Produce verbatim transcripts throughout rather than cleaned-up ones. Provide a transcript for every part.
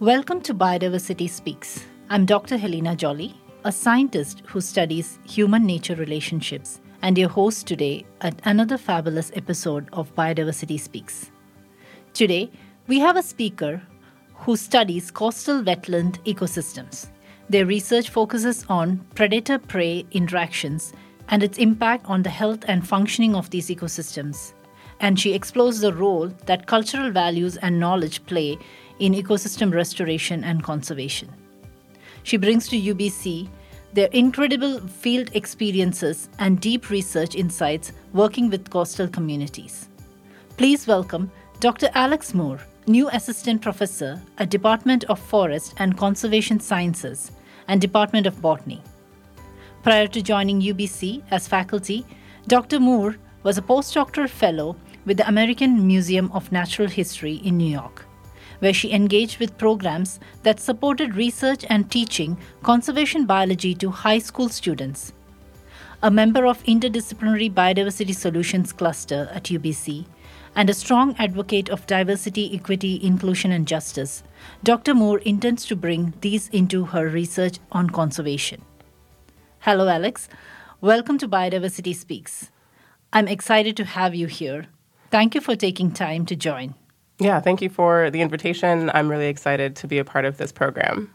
Welcome to Biodiversity Speaks. I'm Doctor Helena Jolly, a scientist who studies human-nature relationships, and your host today at another fabulous episode of Biodiversity Speaks. Today, we have a speaker who studies coastal wetland ecosystems. Their research focuses on predator-prey interactions and its impact on the health and functioning of these ecosystems. And she explores the role that cultural values and knowledge play in ecosystem restoration and conservation. She brings to U B C their incredible field experiences and deep research insights working with coastal communities. Please welcome Doctor Alex Moore, new Assistant Professor at Department of Forest and Conservation Sciences and Department of Botany. Prior to joining U B C as faculty, Doctor Moore was a postdoctoral fellow with the American Museum of Natural History in New York, where she engaged with programs that supported research and teaching conservation biology to high school students. A member of Interdisciplinary Biodiversity Solutions Cluster at U B C, and a strong advocate of diversity, equity, inclusion, and justice, Doctor Moore intends to bring these into her research on conservation. Hello, Alex. Welcome to Biodiversity Speaks. I'm excited to have you here. Thank you for taking time to join. Yeah, thank you for the invitation. I'm really excited to be a part of this program.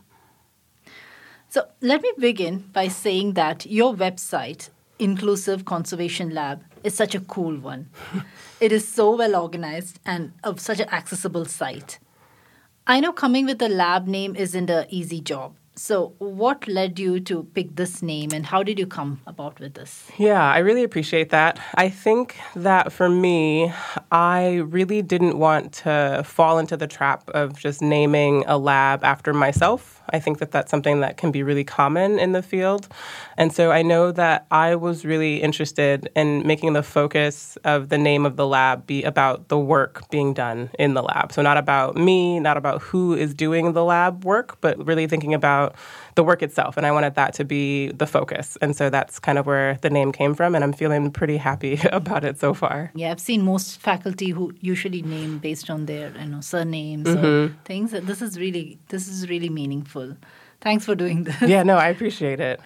So let me begin by saying that your website, Inclusive Conservation Lab, is such a cool one. It is so well organized and of such an accessible site. I know coming with a lab name isn't an easy job. So what led you to pick this name and how did you come about with this? Yeah, I really appreciate that. I think that for me, I really didn't want to fall into the trap of just naming a lab after myself. I think that that's something that can be really common in the field. And so I know that I was really interested in making the focus of the name of the lab be about the work being done in the lab. So not about me, not about who is doing the lab work, but really thinking about the work itself. And I wanted that to be the focus. And so that's kind of where the name came from. And I'm feeling pretty happy about it so far. Yeah, I've seen most faculty who usually name based on their you know, surnames mm-hmm. or things. This is really this is really meaningful. Thanks for doing this. Yeah, no, I appreciate it.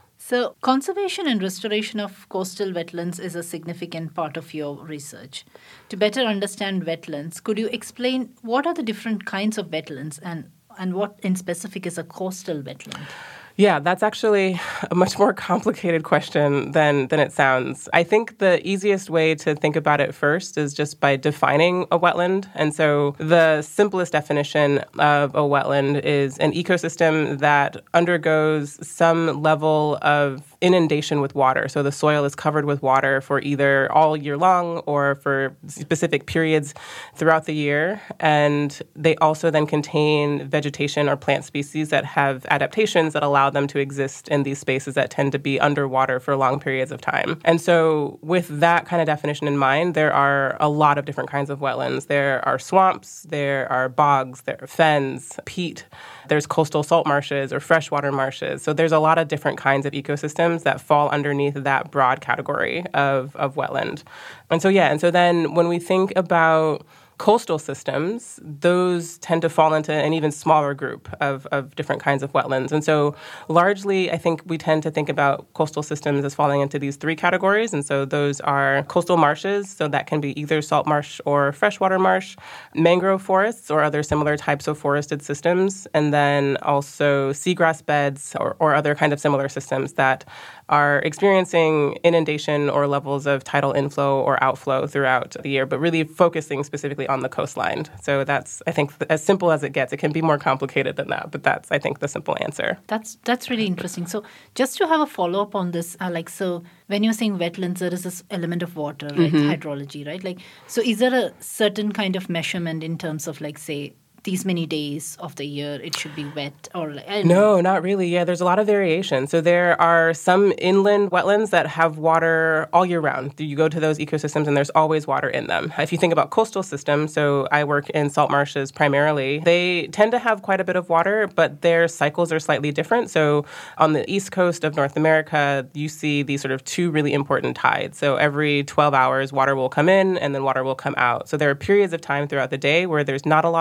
So conservation and restoration of coastal wetlands is a significant part of your research. To better understand wetlands, could you explain what are the different kinds of wetlands and And what in specific is a coastal wetland? Yeah, that's actually a much more complicated question than, than it sounds. I think the easiest way to think about it first is just by defining a wetland. And so the simplest definition of a wetland is an ecosystem that undergoes some level of inundation with water. So the soil is covered with water for either all year long or for specific periods throughout the year. And they also then contain vegetation or plant species that have adaptations that allow them to exist in these spaces that tend to be underwater for long periods of time. And so with that kind of definition in mind, there are a lot of different kinds of wetlands. There are swamps, there are bogs, there are fens, peat, there's coastal salt marshes or freshwater marshes. So there's a lot of different kinds of ecosystems that fall underneath that broad category of, of wetland. And so, yeah, and so then when we think about coastal systems, those tend to fall into an even smaller group of, of different kinds of wetlands. And so largely, I think we tend to think about coastal systems as falling into these three categories. And so those are coastal marshes, so that can be either salt marsh or freshwater marsh, mangrove forests or other similar types of forested systems, and then also seagrass beds or, or other kind of similar systems that are experiencing inundation or levels of tidal inflow or outflow throughout the year, but really focusing specifically on the coastline. So that's, I think, as simple as it gets. It can be more complicated than that, but that's, I think, the simple answer. That's that's really interesting. So just to have a follow-up on this, uh, like, so when you're saying wetlands, there is this element of water, right? Mm-hmm. Hydrology, right? Like, so is there a certain kind of measurement in terms of, like, say, these many days of the year it should be wet or like, I don't no, know. Not really. Yeah, there's a lot of variation. So there are some inland wetlands that have water all year round. You go to those ecosystems and there's always water in them. If you think about coastal systems, so I work in salt marshes primarily, they tend to have quite a bit of water, but their cycles are slightly different. So on the east coast of North America, you see these sort of two really important tides. So every twelve hours, water will come in and then water will come out. So there are periods of time throughout the day where there's not a lot of water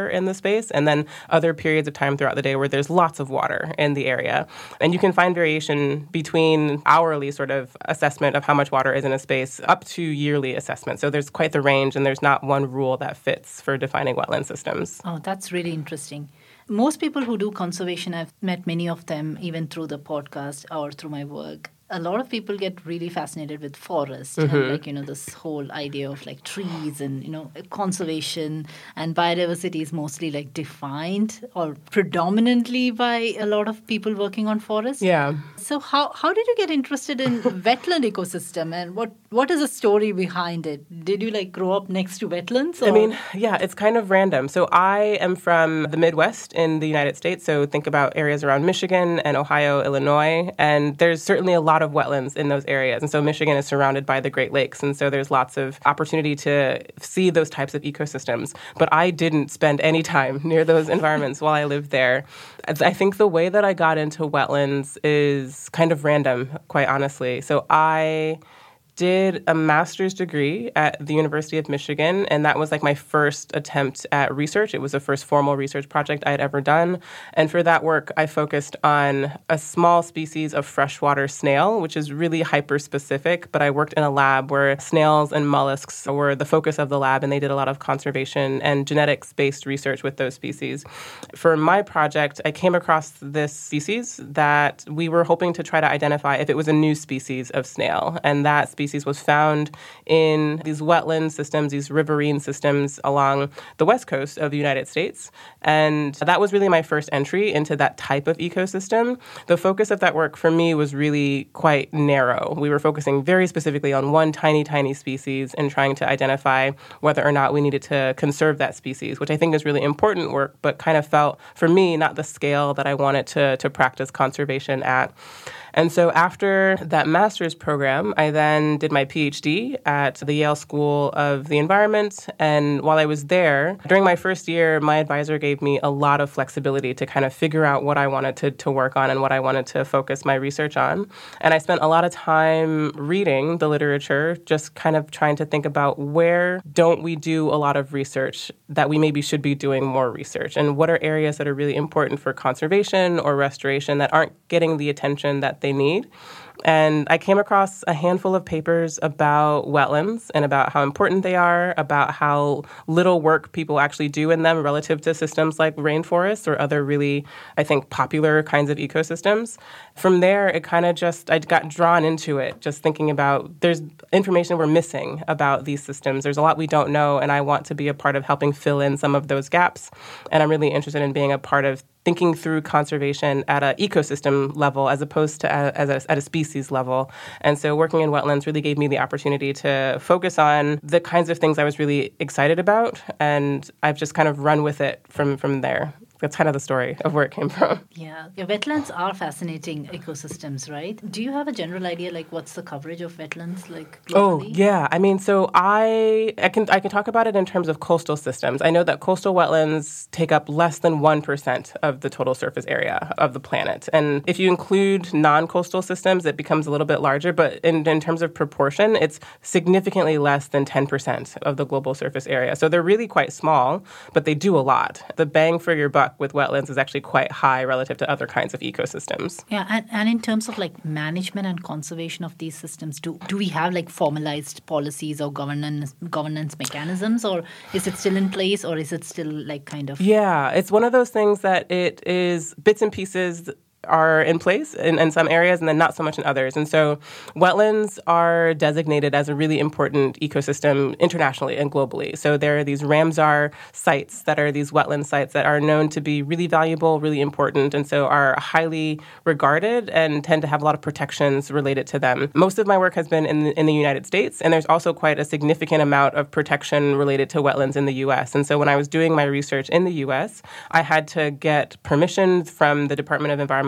water in the space, and then other periods of time throughout the day where there's lots of water in the area. And you can find variation between hourly sort of assessment of how much water is in a space up to yearly assessment. So there's quite the range, and there's not one rule that fits for defining wetland systems. Oh, that's really interesting. Most people who do conservation, I've met many of them even through the podcast or through my work. A lot of people get really fascinated with forest mm-hmm. and like, you know, this whole idea of like trees and, you know, conservation and biodiversity is mostly like defined or predominantly by a lot of people working on forests. Yeah. So how, how did you get interested in wetland ecosystem and what, what is the story behind it? Did you like grow up next to wetlands? Or? I mean, yeah, it's kind of random. So I am from the Midwest in the United States. So think about areas around Michigan and Ohio, Illinois, and there's certainly a lot of wetlands in those areas. And so Michigan is surrounded by the Great Lakes. And so there's lots of opportunity to see those types of ecosystems. But I didn't spend any time near those environments while I lived there. I think the way that I got into wetlands is kind of random, quite honestly. So I did a master's degree at the University of Michigan, and that was like my first attempt at research. It was the first formal research project I had ever done. And for that work, I focused on a small species of freshwater snail, which is really hyper-specific, but I worked in a lab where snails and mollusks were the focus of the lab, and they did a lot of conservation and genetics-based research with those species. For my project, I came across this species that we were hoping to try to identify if it was a new species of snail, and that species was found in these wetland systems, these riverine systems along the west coast of the United States. And that was really my first entry into that type of ecosystem. The focus of that work for me was really quite narrow. We were focusing very specifically on one tiny, tiny species and trying to identify whether or not we needed to conserve that species, which I think is really important work, but kind of felt, for me, not the scale that I wanted to, to practice conservation at. And so after that master's program, I then did my PhD at the Yale School of the Environment. And while I was there, during my first year, my advisor gave me a lot of flexibility to kind of figure out what I wanted to, to work on and what I wanted to focus my research on. And I spent a lot of time reading the literature, just kind of trying to think about where don't we do a lot of research that we maybe should be doing more research, and what are areas that are really important for conservation or restoration that aren't getting the attention that they need. And I came across a handful of papers about wetlands and about how important they are, about how little work people actually do in them relative to systems like rainforests or other really, I think, popular kinds of ecosystems. From there, it kind of just, I got drawn into it, just thinking about there's information we're missing about these systems. There's a lot we don't know, and I want to be a part of helping fill in some of those gaps. And I'm really interested in being a part of thinking through conservation at an ecosystem level as opposed to a, as a, at a species level. And so working in wetlands really gave me the opportunity to focus on the kinds of things I was really excited about, and I've just kind of run with it from, from there. That's kind of the story of where it came from. Yeah. Your wetlands are fascinating ecosystems, right? Do you have a general idea, like, what's the coverage of wetlands, like, globally? Oh, yeah. I mean, so I I can I can talk about it in terms of coastal systems. I know that coastal wetlands take up less than one percent of the total surface area of the planet. And if you include non-coastal systems, it becomes a little bit larger. But in, in terms of proportion, it's significantly less than ten percent of the global surface area. So they're really quite small, but they do a lot. The bang for your buck with wetlands is actually quite high relative to other kinds of ecosystems. Yeah, and, and in terms of like management and conservation of these systems, do do we have like formalized policies or governance governance mechanisms, or is it still in place, or is it still like kind of? Yeah, it's one of those things that it is bits and pieces are in place in, in some areas and then not so much in others. And so wetlands are designated as a really important ecosystem internationally and globally. So there are these Ramsar sites that are these wetland sites that are known to be really valuable, really important, and so are highly regarded and tend to have a lot of protections related to them. Most of my work has been in the, in the United States, and there's also quite a significant amount of protection related to wetlands in the U S. And so when I was doing my research in the U S, I had to get permission from the Department of Environmental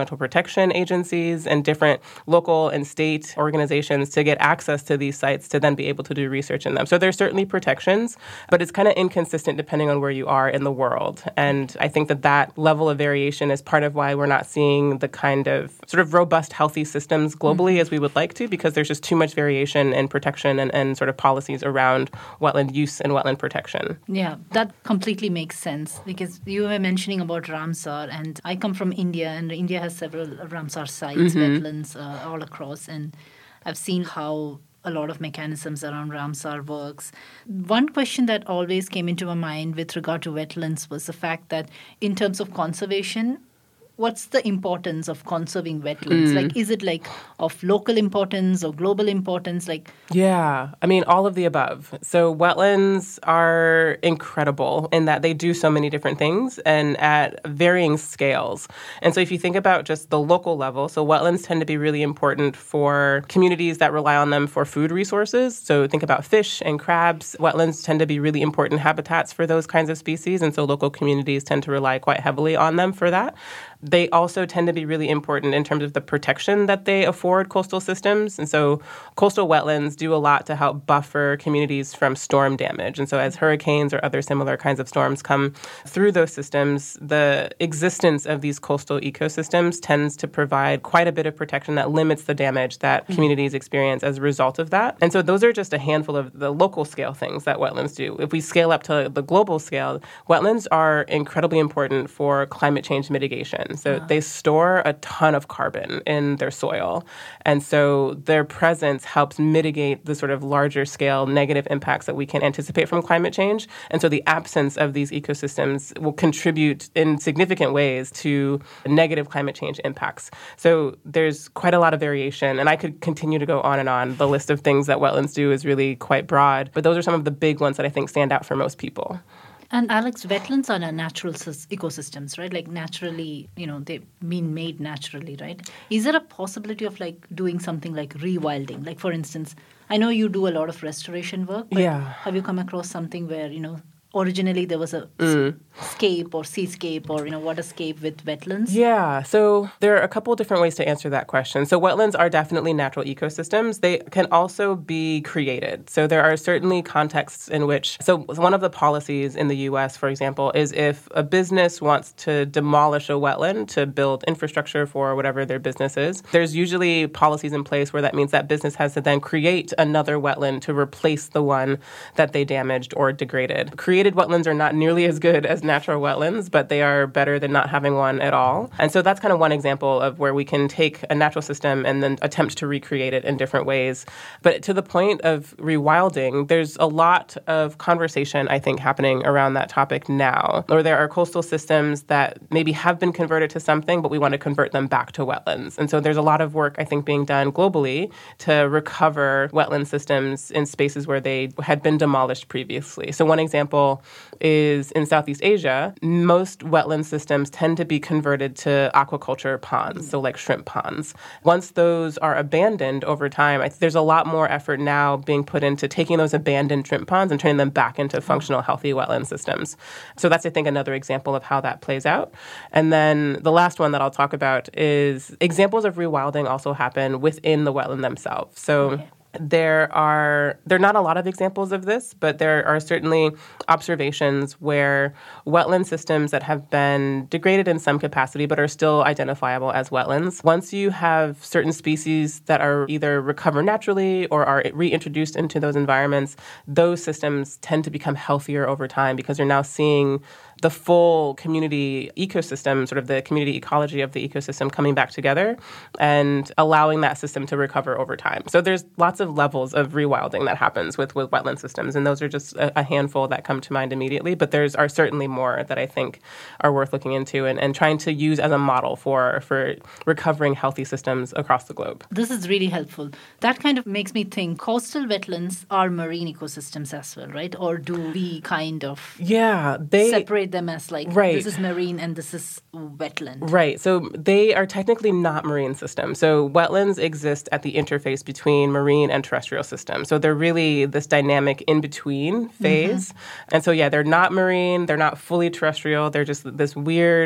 environmental protection agencies and different local and state organizations to get access to these sites to then be able to do research in them. So there's certainly protections, but it's kind of inconsistent depending on where you are in the world. And I think that that level of variation is part of why we're not seeing the kind of sort of robust, healthy systems globally mm-hmm. as we would like to, because there's just too much variation in protection and, and sort of policies around wetland use and wetland protection. Yeah, that completely makes sense, because you were mentioning about Ramsar, and I come from India, and India has several Ramsar sites, mm-hmm. wetlands uh, all across, and I've seen how a lot of mechanisms around Ramsar works. One question that always came into my mind with regard to wetlands was the fact that in terms of conservation, what's the importance of conserving wetlands? Mm. Like, is it like of local importance or global importance? Like, yeah, I mean, all of the above. So wetlands are incredible in that they do so many different things and at varying scales. And so if you think about just the local level, so wetlands tend to be really important for communities that rely on them for food resources. So think about fish and crabs. Wetlands tend to be really important habitats for those kinds of species. And so local communities tend to rely quite heavily on them for that. They also tend to be really important in terms of the protection that they afford coastal systems. And so coastal wetlands do a lot to help buffer communities from storm damage. And so as hurricanes or other similar kinds of storms come through those systems, the existence of these coastal ecosystems tends to provide quite a bit of protection that limits the damage that mm-hmm. communities experience as a result of that. And so those are just a handful of the local scale things that wetlands do. If we scale up to the global scale, wetlands are incredibly important for climate change mitigation. So they store a ton of carbon in their soil. And so their presence helps mitigate the sort of larger scale negative impacts that we can anticipate from climate change. And so the absence of these ecosystems will contribute in significant ways to negative climate change impacts. So there's quite a lot of variation. And I could continue to go on and on. The list of things that wetlands do is really quite broad. But those are some of the big ones that I think stand out for most people. And Alex, wetlands are natural ecosystems, right? Like naturally, you know, they've been made naturally, right? Is there a possibility of like doing something like rewilding? Like, for instance, I know you do a lot of restoration work, but yeah. have you come across something where, you know, originally there was a mm. scape or seascape or, you know, waterscape with wetlands? Yeah. So there are a couple of different ways to answer that question. So wetlands are definitely natural ecosystems. They can also be created. So there are certainly contexts in which, so one of the policies in the U S, for example, is if a business wants to demolish a wetland to build infrastructure for whatever their business is, there's usually policies in place where that means that business has to then create another wetland to replace the one that they damaged or degraded. Created wetlands are not nearly as good as natural wetlands, but they are better than not having one at all. And so that's kind of one example of where we can take a natural system and then attempt to recreate it in different ways. But to the point of rewilding, there's a lot of conversation, I think, happening around that topic now. Or there are coastal systems that maybe have been converted to something, but we want to convert them back to wetlands. And so there's a lot of work, I think, being done globally to recover wetland systems in spaces where they had been demolished previously. So one example is in Southeast Asia, most wetland systems tend to be converted to aquaculture ponds, so like shrimp ponds. Once those are abandoned over time, I th- there's a lot more effort now being put into taking those abandoned shrimp ponds and turning them back into functional, healthy wetland systems. So that's, I think, another example of how that plays out. And then the last one that I'll talk about is examples of rewilding also happen within the wetland themselves. So okay. There are there are not a lot of examples of this, but there are certainly observations where wetland systems that have been degraded in some capacity but are still identifiable as wetlands. Once you have certain species that are either recovered naturally or are reintroduced into those environments, those systems tend to become healthier over time because you're now seeing the full community ecosystem, sort of the community ecology of the ecosystem coming back together and allowing that system to recover over time. So there's lots of levels of rewilding that happens with, with wetland systems, and those are just a, a handful that come to mind immediately, but there's are certainly more that I think are worth looking into and, and trying to use as a model for, for recovering healthy systems across the globe. This is really helpful. That kind of makes me think coastal wetlands are marine ecosystems as well, right? Or do we kind of yeah, they separate them as like, right. This is marine and this is wetland? Right. So they are technically not marine systems. So wetlands exist at the interface between marine and terrestrial systems. So they're really this dynamic in-between phase. Mm-hmm. And so, yeah, they're not marine. They're not fully terrestrial. They're just this weird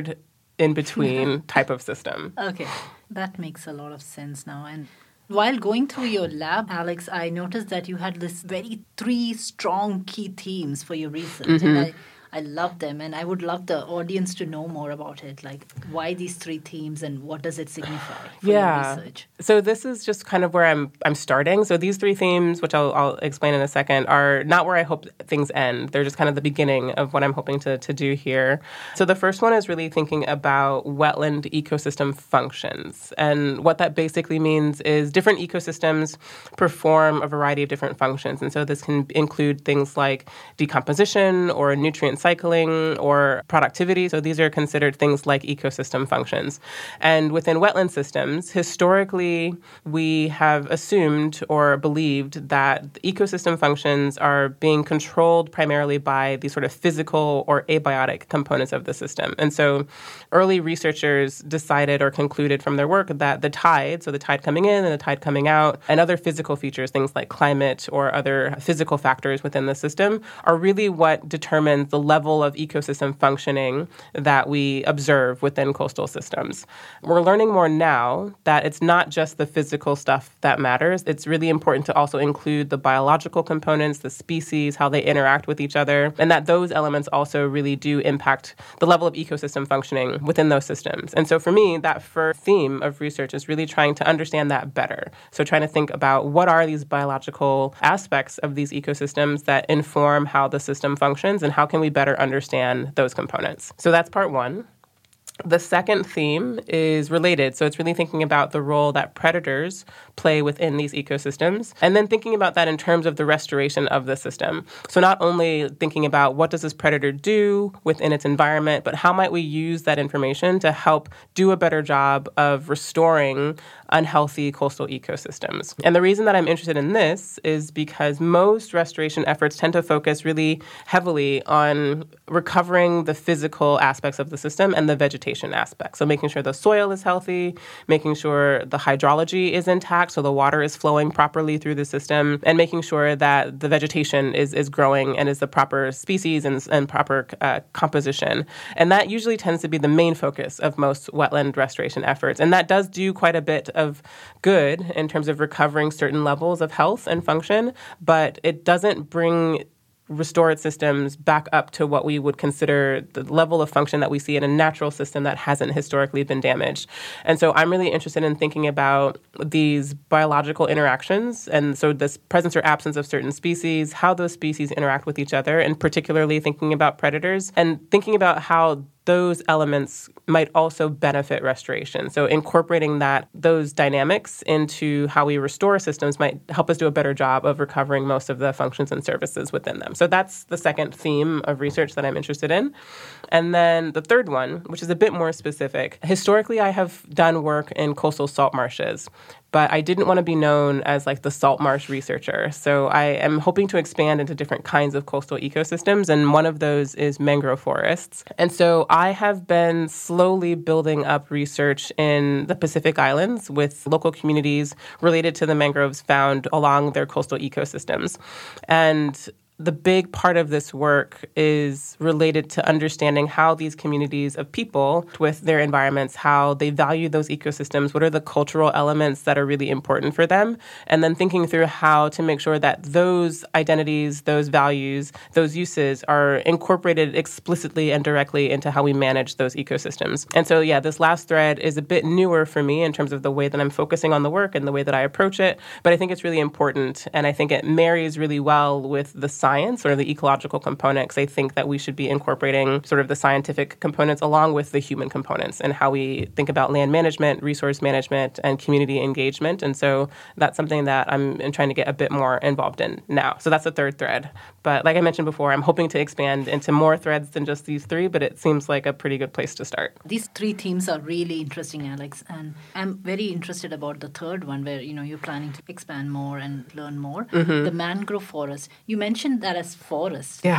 in between type of system. Okay, that makes a lot of sense now. And while going through your lab, Alex, I noticed that you had this very three strong key themes for your research. Mm-hmm. And I, I love them, and I would love the audience to know more about it. Like, why these three themes, and what does it signify for yeah. your research? So this is just kind of where I'm I'm starting. So these three themes, which I'll, I'll explain in a second, are not where I hope things end. They're just kind of the beginning of what I'm hoping to, to do here. So the first one is really thinking about wetland ecosystem functions. And what that basically means is different ecosystems perform a variety of different functions. And so this can include things like decomposition or nutrient cycling or productivity. So these are considered things like ecosystem functions. And within wetland systems, historically, we have assumed or believed that the ecosystem functions are being controlled primarily by these sort of physical or abiotic components of the system. And so early researchers decided or concluded from their work that the tide, so the tide coming in and the tide coming out, and other physical features, things like climate or other physical factors within the system, are really what determines the level of ecosystem functioning that we observe within coastal systems. We're learning more now that it's not just the physical stuff that matters. It's really important to also include the biological components, the species, how they interact with each other, and that those elements also really do impact the level of ecosystem functioning within those systems. And so for me, that first theme of research is really trying to understand that better. So trying to think about what are these biological aspects of these ecosystems that inform how the system functions, and how can we better understand those components. So that's part one. The second theme is related. So it's really thinking about the role that predators play within these ecosystems, and then thinking about that in terms of the restoration of the system. So not only thinking about what does this predator do within its environment, but how might we use that information to help do a better job of restoring unhealthy coastal ecosystems. And the reason that I'm interested in this is because most restoration efforts tend to focus really heavily on recovering the physical aspects of the system and the vegetation aspect. So making sure the soil is healthy, making sure the hydrology is intact, so the water is flowing properly through the system, and making sure that the vegetation is, is growing and is the proper species and, and proper uh, composition. And that usually tends to be the main focus of most wetland restoration efforts. And that does do quite a bit of good in terms of recovering certain levels of health and function, but it doesn't bring restored systems back up to what we would consider the level of function that we see in a natural system that hasn't historically been damaged. And so I'm really interested in thinking about these biological interactions, and so this presence or absence of certain species, how those species interact with each other, and particularly thinking about predators, and thinking about how those elements might also benefit restoration. So incorporating that, those dynamics into how we restore systems might help us do a better job of recovering most of the functions and services within them. So that's the second theme of research that I'm interested in. And then the third one, which is a bit more specific. Historically, I have done work in coastal salt marshes, but I didn't want to be known as like the salt marsh researcher. So I am hoping to expand into different kinds of coastal ecosystems, and one of those is mangrove forests. And so I have been slowly building up research in the Pacific Islands with local communities related to the mangroves found along their coastal ecosystems. And the big part of this work is related to understanding how these communities of people with their environments, how they value those ecosystems, what are the cultural elements that are really important for them, and then thinking through how to make sure that those identities, those values, those uses are incorporated explicitly and directly into how we manage those ecosystems. And so, yeah, this last thread is a bit newer for me in terms of the way that I'm focusing on the work and the way that I approach it, but I think it's really important, and I think it marries really well with the science science or the ecological component, because I think that we should be incorporating sort of the scientific components along with the human components and how we think about land management, resource management, and community engagement. And so that's something that I'm, I'm trying to get a bit more involved in now. So that's the third thread. But like I mentioned before, I'm hoping to expand into more threads than just these three, but it seems like a pretty good place to start. These three themes are really interesting, Alex, and I'm very interested about the third one where, you know, you're planning to expand more and learn more. Mm-hmm. The mangrove forest. You mentioned that as forest. Yeah.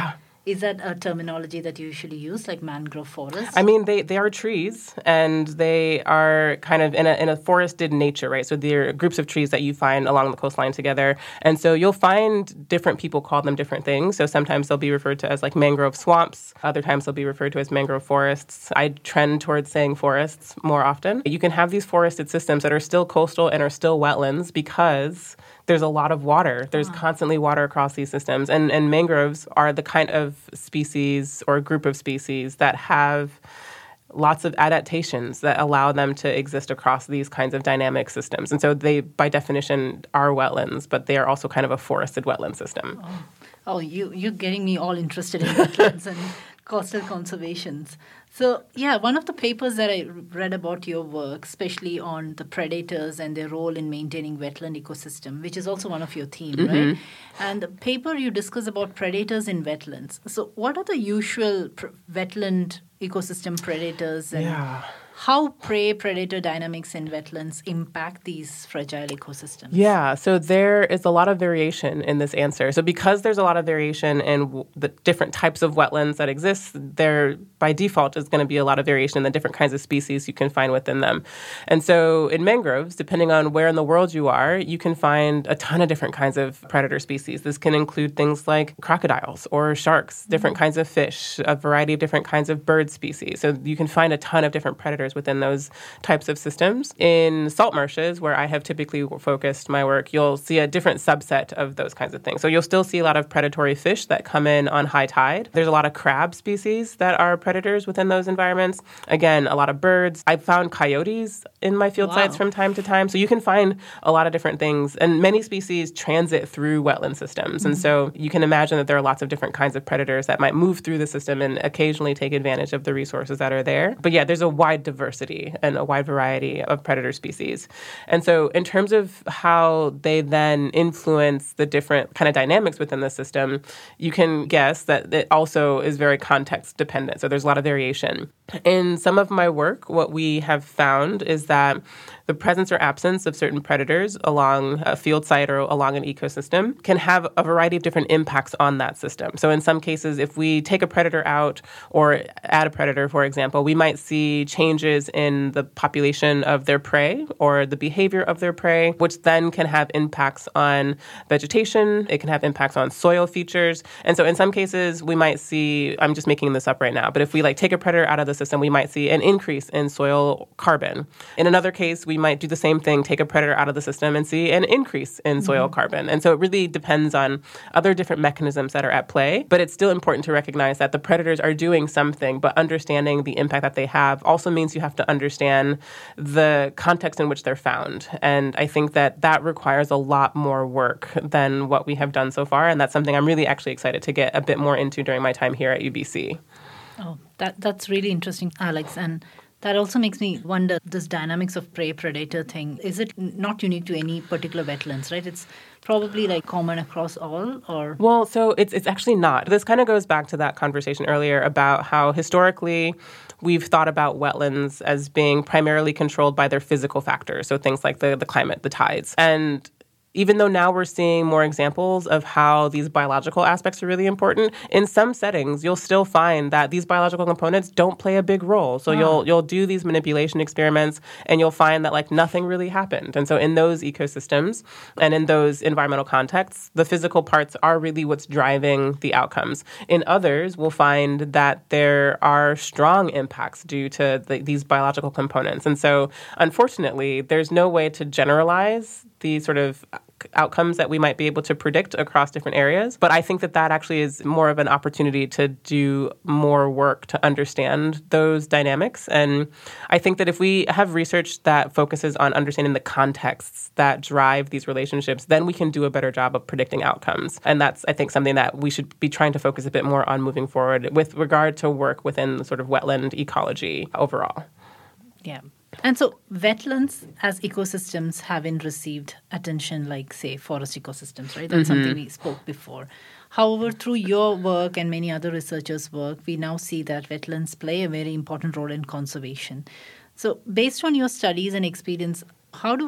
Is that a terminology that you usually use, like mangrove forest? I mean, they, they are trees, and they are kind of in a in a forested nature, right? So they're groups of trees that you find along the coastline together. And so you'll find different people call them different things. So sometimes they'll be referred to as like mangrove swamps. Other times they'll be referred to as mangrove forests. I trend towards saying forests more often. You can have these forested systems that are still coastal and are still wetlands because there's a lot of water. There's wow. constantly water across these systems. And, and mangroves are the kind of species or group of species that have lots of adaptations that allow them to exist across these kinds of dynamic systems. And so they, by definition, are wetlands, but they are also kind of a forested wetland system. Oh, oh you, you're getting me all interested in wetlands and coastal conservations. So, yeah, one of the papers that I read about your work, especially on the predators and their role in maintaining wetland ecosystem, which is also one of your themes, mm-hmm. right? And the paper you discuss about predators in wetlands. So, what are the usual pr- wetland ecosystem predators and yeah. how prey-predator dynamics in wetlands impact these fragile ecosystems? Yeah, so there is a lot of variation in this answer. So because there's a lot of variation in w- the different types of wetlands that exist, there by default is going to be a lot of variation in the different kinds of species you can find within them. And so in mangroves, depending on where in the world you are, you can find a ton of different kinds of predator species. This can include things like crocodiles or sharks, different mm-hmm. kinds of fish, a variety of different kinds of bird species. So you can find a ton of different predators within those types of systems. In salt marshes, where I have typically focused my work, you'll see a different subset of those kinds of things. So you'll still see a lot of predatory fish that come in on high tide. There's a lot of crab species that are predators within those environments. Again, a lot of birds. I've found coyotes in my field wow. sites from time to time. So you can find a lot of different things. And many species transit through wetland systems. Mm-hmm. And so you can imagine that there are lots of different kinds of predators that might move through the system and occasionally take advantage of the resources that are there. But yeah, there's a wide diversity and a wide variety of predator species. And so in terms of how they then influence the different kind of dynamics within the system, you can guess that it also is very context dependent. So there's a lot of variation. In some of my work, what we have found is that the presence or absence of certain predators along a field site or along an ecosystem can have a variety of different impacts on that system. So in some cases, if we take a predator out or add a predator, for example, we might see changes in the population of their prey or the behavior of their prey, which then can have impacts on vegetation. It can have impacts on soil features. And so in some cases, we might see, I'm just making this up right now, but if we like take a predator out of the system, we might see an increase in soil carbon. In another case, we might do the same thing, take a predator out of the system and see an increase in mm-hmm. soil carbon. And so it really depends on other different mechanisms that are at play. But it's still important to recognize that the predators are doing something, but understanding the impact that they have also means you have to understand the context in which they're found. And I think that that requires a lot more work than what we have done so far. And that's something I'm really actually excited to get a bit more into during my time here at U B C. Oh, that that's really interesting, Alex. And that also makes me wonder, this dynamics of prey-predator thing, is it not unique to any particular wetlands, right? It's probably like common across all, or? Well, so it's it's actually not. This kind of goes back to that conversation earlier about how historically we've thought about wetlands as being primarily controlled by their physical factors, so things like the, the climate, the tides. And even though now we're seeing more examples of how these biological aspects are really important, in some settings, you'll still find that these biological components don't play a big role. So oh. you'll you'll do these manipulation experiments, and you'll find that like nothing really happened. And so in those ecosystems and in those environmental contexts, the physical parts are really what's driving the outcomes. In others, we'll find that there are strong impacts due to the, these biological components. And so unfortunately, there's no way to generalize the sort of outcomes that we might be able to predict across different areas. But I think that that actually is more of an opportunity to do more work to understand those dynamics. And I think that if we have research that focuses on understanding the contexts that drive these relationships, then we can do a better job of predicting outcomes. And that's, I think, something that we should be trying to focus a bit more on moving forward with regard to work within the sort of wetland ecology overall. Yeah. And so wetlands as ecosystems haven't received attention like, say, forest ecosystems, right? That's mm-hmm. something we spoke before. However, through your work and many other researchers' work, we now see that wetlands play a very important role in conservation. So based on your studies and experience, how do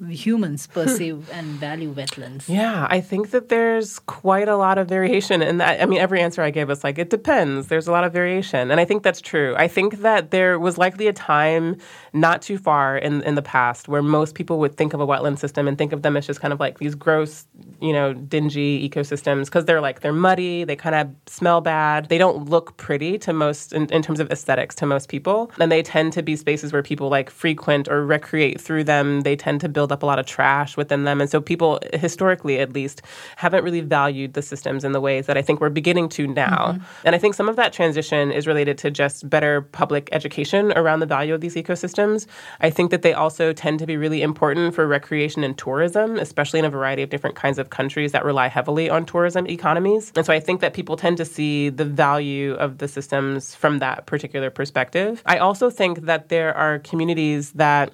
humans perceive and value wetlands? Yeah, I think that there's quite a lot of variation in that. I mean, every answer I gave was like, it depends. There's a lot of variation. And I think that's true. I think that there was likely a time not too far in, in the past where most people would think of a wetland system and think of them as just kind of like these gross, you know, dingy ecosystems because they're like, they're muddy, they kind of smell bad, they don't look pretty to most, in, in terms of aesthetics to most people. And they tend to be spaces where people like frequent or recreate through them. They tend to build up a lot of trash within them. And so people, historically at least, haven't really valued the systems in the ways that I think we're beginning to now. Mm-hmm. And I think some of that transition is related to just better public education around the value of these ecosystems. I think that they also tend to be really important for recreation and tourism, especially in a variety of different kinds of countries that rely heavily on tourism economies. And so I think that people tend to see the value of the systems from that particular perspective. I also think that there are communities that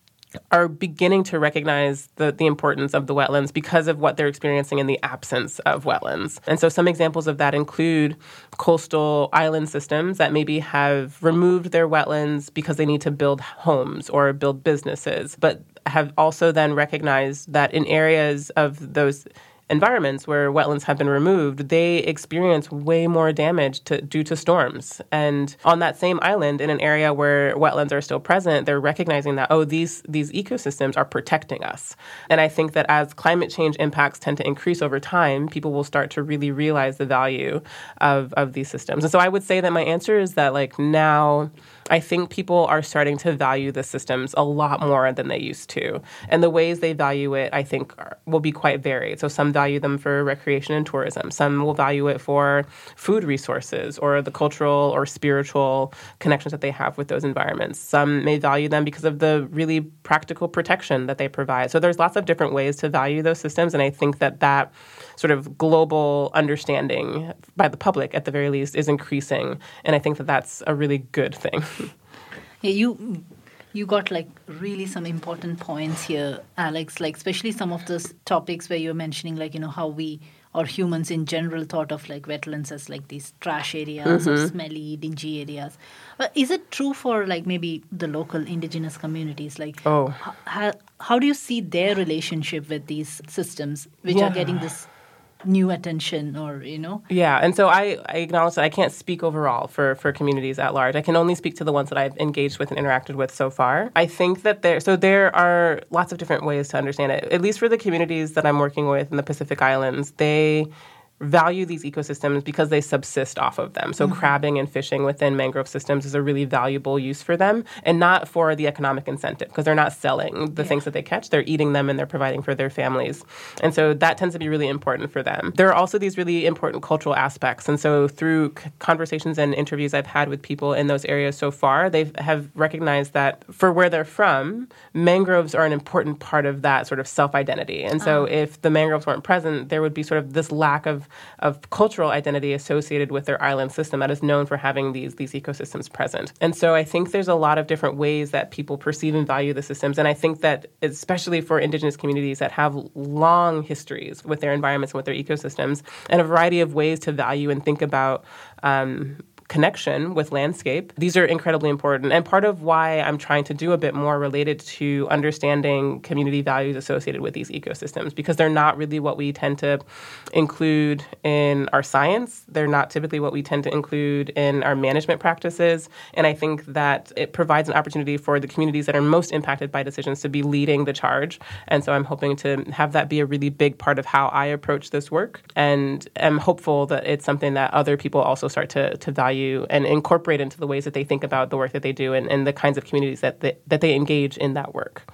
are beginning to recognize the, the importance of the wetlands because of what they're experiencing in the absence of wetlands. And so some examples of that include coastal island systems that maybe have removed their wetlands because they need to build homes or build businesses, but have also then recognized that in areas of those environments where wetlands have been removed, they experience way more damage to, due to storms. And on that same island, in an area where wetlands are still present, they're recognizing that, oh, these, these ecosystems are protecting us. And I think that as climate change impacts tend to increase over time, people will start to really realize the value of, of these systems. And so I would say that my answer is that, like, now I think people are starting to value the systems a lot more than they used to. And the ways they value it, I think, are, will be quite varied. So some value them for recreation and tourism. Some will value it for food resources or the cultural or spiritual connections that they have with those environments. Some may value them because of the really practical protection that they provide. So there's lots of different ways to value those systems. And I think that that sort of global understanding by the public, at the very least, is increasing. And I think that that's a really good thing. Yeah, you you got like really some important points here, Alex, like especially some of those topics where you're mentioning like, you know, how we or humans in general thought of like wetlands as like these trash areas mm-hmm. or smelly, dingy areas. But is it true for like maybe the local indigenous communities? Like, oh. how, how do you see their relationship with these systems which yeah. are getting this new attention or, you know? Yeah. And so I, I acknowledge that I can't speak overall for, for communities at large. I can only speak to the ones that I've engaged with and interacted with so far. I think that there, so there are lots of different ways to understand it. At least for the communities that I'm working with in the Pacific Islands, they value these ecosystems because they subsist off of them. So mm-hmm. crabbing and fishing within mangrove systems is a really valuable use for them, and not for the economic incentive, because they're not selling the yeah. things that they catch. They're eating them and they're providing for their families. And so that tends to be really important for them. There are also these really important cultural aspects. And so through c- conversations and interviews I've had with people in those areas so far, they have recognized that for where they're from, mangroves are an important part of that sort of self-identity. And so uh-huh. if the mangroves weren't present, there would be sort of this lack of of cultural identity associated with their island system that is known for having these, these ecosystems present. And so I think there's a lot of different ways that people perceive and value the systems. And I think that especially for indigenous communities that have long histories with their environments and with their ecosystems, and a variety of ways to value and think about um, connection with landscape. These are incredibly important. And part of why I'm trying to do a bit more related to understanding community values associated with these ecosystems, because they're not really what we tend to include in our science. They're not typically what we tend to include in our management practices. And I think that it provides an opportunity for the communities that are most impacted by decisions to be leading the charge. And so I'm hoping to have that be a really big part of how I approach this work. And I'm hopeful that it's something that other people also start to, to value and incorporate into the ways that they think about the work that they do and, and the kinds of communities that they, that they engage in that work.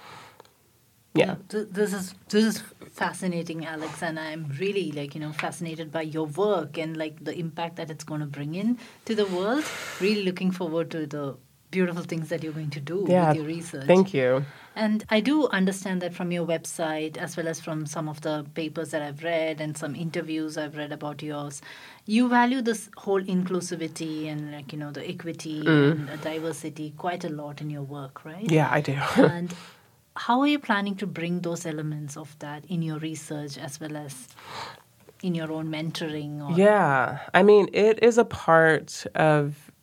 Yeah. yeah th- this is this is fascinating, Alex, and I'm really like, you know, fascinated by your work and like the impact that it's going to bring in to the world. Really looking forward to the beautiful things that you're going to do yeah, with your research. Thank you. And I do understand that from your website, as well as from some of the papers that I've read and some interviews I've read about yours, you value this whole inclusivity and, like, you know, the equity mm. and diversity quite a lot in your work, right? Yeah, I do. And how are you planning to bring those elements of that in your research as well as in your own mentoring? Or... Yeah. I mean, it is a part of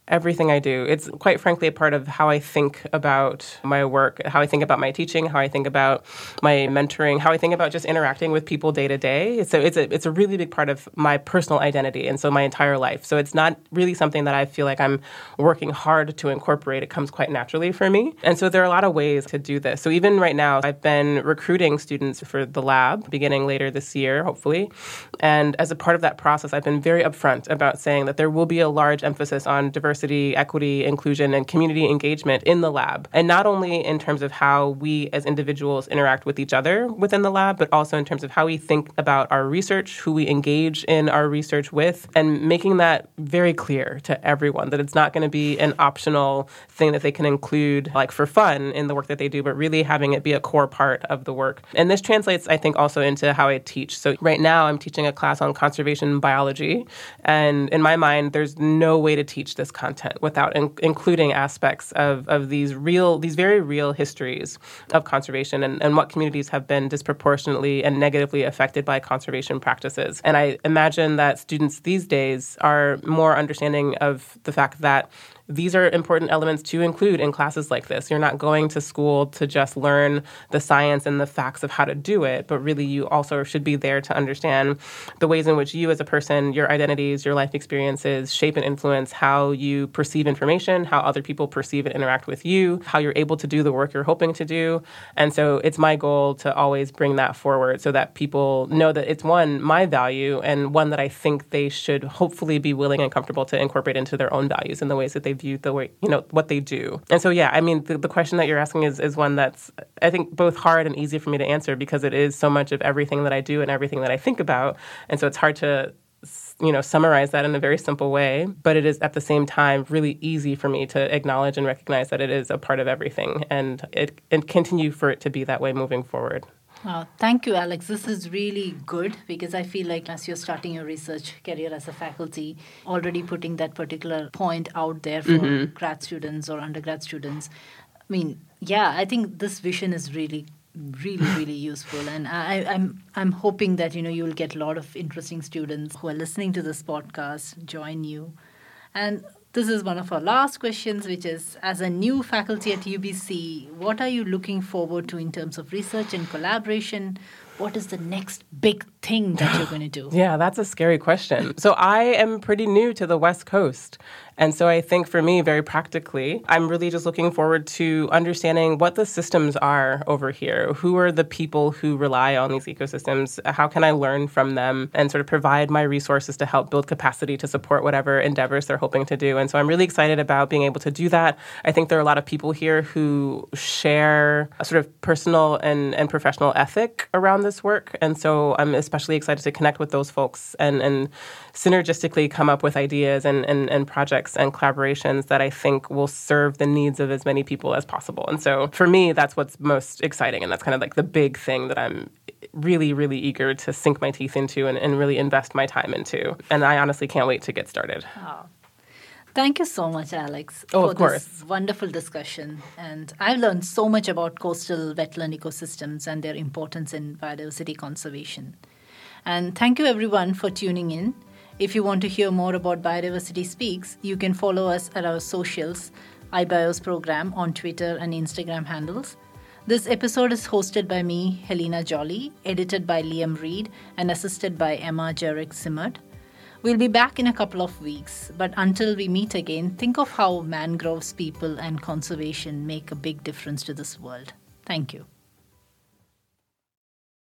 everything I do. It's quite frankly a part of how I think about my work, how I think about my teaching, how I think about my mentoring, how I think about just interacting with people day to day. So it's a it's a really big part of my personal identity, and so my entire life. So it's not really something that I feel like I'm working hard to incorporate. It comes quite naturally for me. And so there are a lot of ways to do this. So even right now, I've been recruiting students for the lab beginning later this year, hopefully. And as a part of that process, I've been very upfront about saying that there will be a large emphasis on diversity, equity, inclusion, and community engagement in the lab. And not only in terms of how we as individuals interact with each other within the lab, but also in terms of how we think about our research, who we engage in our research with, and making that very clear to everyone that it's not going to be an optional thing that they can include like for fun in the work that they do, but really having it be a core part of the work. And this translates, I think, also into how I teach. So right now I'm teaching a class on conservation biology. And in my mind, there's no way to teach this content without in- including aspects of, of these real, these very real histories of conservation and, and what communities have been disproportionately and negatively affected by conservation practices. And I imagine that students these days are more understanding of the fact that these are important elements to include in classes like this. You're not going to school to just learn the science and the facts of how to do it, but really you also should be there to understand the ways in which you as a person, your identities, your life experiences shape and influence how you perceive information, how other people perceive and interact with you, how you're able to do the work you're hoping to do. And so it's my goal to always bring that forward so that people know that it's one, my value, and one that I think they should hopefully be willing and comfortable to incorporate into their own values in the ways that they view the way, you know, what they do. And so, yeah, I mean, the, the question that you're asking is, is one that's, I think, both hard and easy for me to answer because it is so much of everything that I do and everything that I think about. And so it's hard to, you know, summarize that in a very simple way. But it is at the same time really easy for me to acknowledge and recognize that it is a part of everything and it and continue for it to be that way moving forward. Wow. Thank you, Alex. This is really good because I feel like as you're starting your research career as a faculty, already putting that particular point out there for mm-hmm. grad students or undergrad students. I mean, yeah, I think this vision is really, really, really useful. And I, I'm I'm hoping that, you know, you'll get a lot of interesting students who are listening to this podcast, join you. And this is one of our last questions, which is, as a new faculty at U B C, what are you looking forward to in terms of research and collaboration? What is the next big thing that you're going to do? Yeah, that's a scary question. So I am pretty new to the West Coast. And so I think for me, very practically, I'm really just looking forward to understanding what the systems are over here. Who are the people who rely on these ecosystems? How can I learn from them and sort of provide my resources to help build capacity to support whatever endeavors they're hoping to do? And so I'm really excited about being able to do that. I think there are a lot of people here who share a sort of personal and, and professional ethic around this work. And so I'm especially excited to connect with those folks and, and synergistically come up with ideas and, and, and projects and collaborations that I think will serve the needs of as many people as possible. And so for me, that's what's most exciting. And that's kind of like the big thing that I'm really, really eager to sink my teeth into and, and really invest my time into. And I honestly can't wait to get started. Oh. Thank you so much, Alex, oh, for of course. this wonderful discussion. And I've learned so much about coastal wetland ecosystems and their importance in biodiversity conservation. And thank you, everyone, for tuning in. If you want to hear more about Biodiversity Speaks, you can follow us at our socials, iBios Program on Twitter and Instagram handles. This episode is hosted by me, Helena Jolly, edited by Liam Reed, and assisted by Emma Jarek-Simmert. We'll be back in a couple of weeks, but until we meet again, think of how mangroves, people, and conservation make a big difference to this world. Thank you.